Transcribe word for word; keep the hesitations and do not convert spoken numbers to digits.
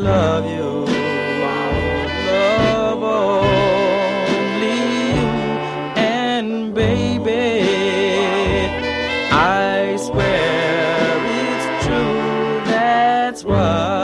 love you, love only you, and baby, I swear it's true, that's why